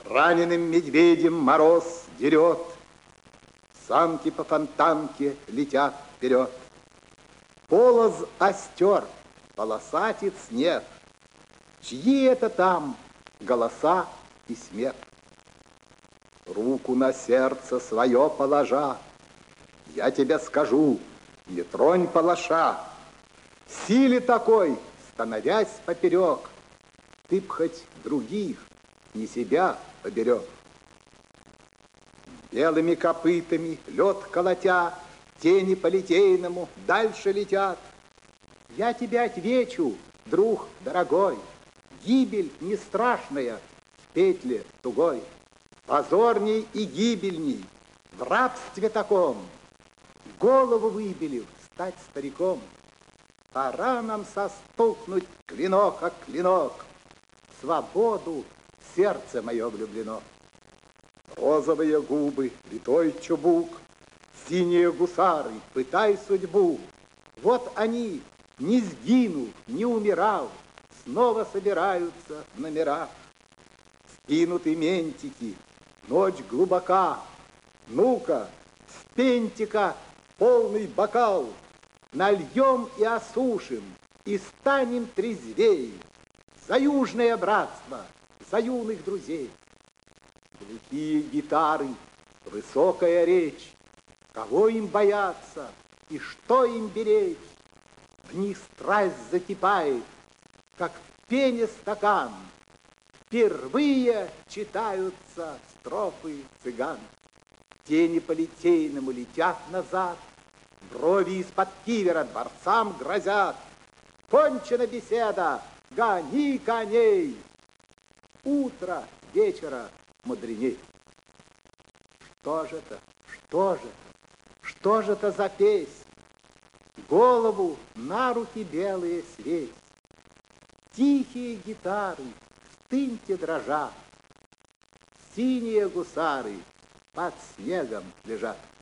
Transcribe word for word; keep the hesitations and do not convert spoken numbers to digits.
Раненым медведем мороз дерет, санки по фонтанке летят вперед. Полоз остер, полосатит снег. Чьи это там голоса и смех? Руку на сердце свое положа, я тебе скажу, не тронь палаша. Силе такой, становясь поперек, ты б хоть других, не себя поберег. Белыми копытами лед колотя, тени по литейному дальше летят. Я тебе отвечу, друг дорогой, гибель не страшная в петле тугой. Позорней и гибельней в рабстве таком, голову выбелив, стать стариком. Пора нам состукнуть клинок о клинок, в свободу сердце мое влюблено. Розовые губы, витой чубук, синие гусары, пытай судьбу. Вот они, не сгинув, не умирав, снова собираются в номерах. Скинуты ментики, ночь глубока. Ну-ка, с пентика полный бокал, нальем и осушим, и станем трезвей. За южное братство, за юных друзей. Глухие гитары, высокая речь. Кого им бояться и что им беречь? В них страсть закипает, как в пене стакан. Впервые читаются строфы цыган. Тени по литейному летят назад, брови из-под кивера дворцам грозят. Кончена беседа, гони коней. Утро вечера мудреней. Что же это, что же это, что же это за песнь? Голову на руки белые свесть. Тихие гитары, стыньте дрожа. Синие гусары под снегом лежат.